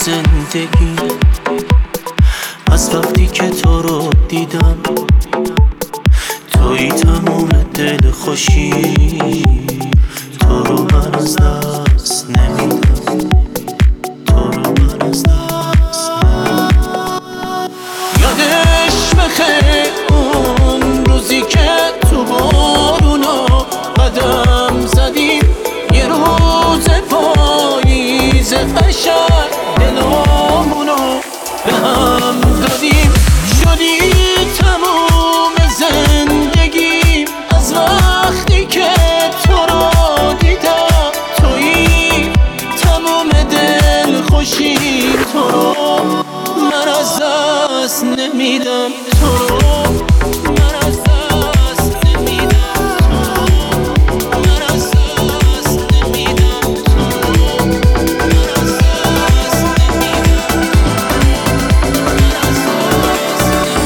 زندگی. از وقتی که تو رو دیدم، توی تموم دل خوشی. تو رو من از دست نمیدم، تو رو من از دست نمیدم. یادش بخیر اون روزی که تو بارونا قدم زدیم، یه روز پاییز قشنگ دلامونو به هم دادیم. شدی تموم زندگی از وقتی که تو رو دیدم. تویی تموم دل خوشی، تو رو من از دست نمیدم، تو رو من از دست نمیدم، تو رو من از دست نمیدم، تو رو من از دست نمیدم، من از دست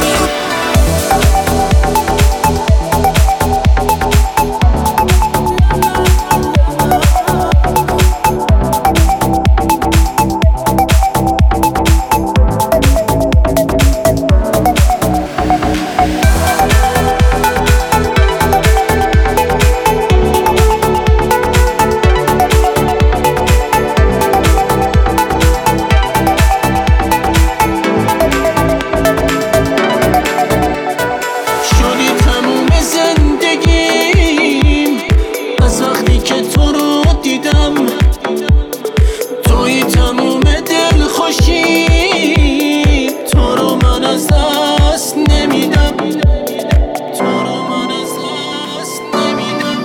توی تموم دل خوشی، تو رو من از دست نمیدم، تو رو من از دست نمیدم.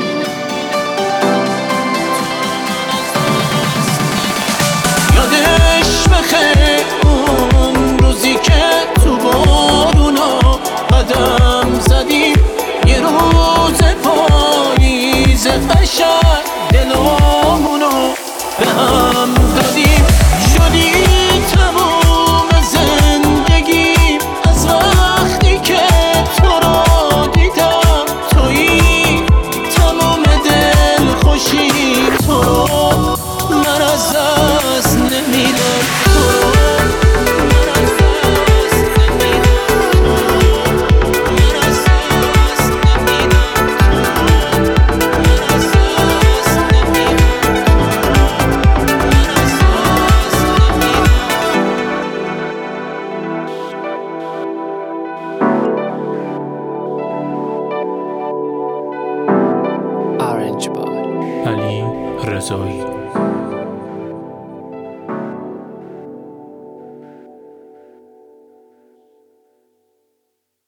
یادش بخیر اون روزی که تو بارونا قدم زدیم، یه روز پاییز قشنگ دلامونو به هم دادیم. شدی تموم زندگی از وقتی که تو رو دیدم. تویی تموم دل خوشی، تو رو من از دست نمیدم، تو رو من از دست نمیدم، تو رو من از دست نمیدم، تو رو من از دست نمیدم، علی رضایی.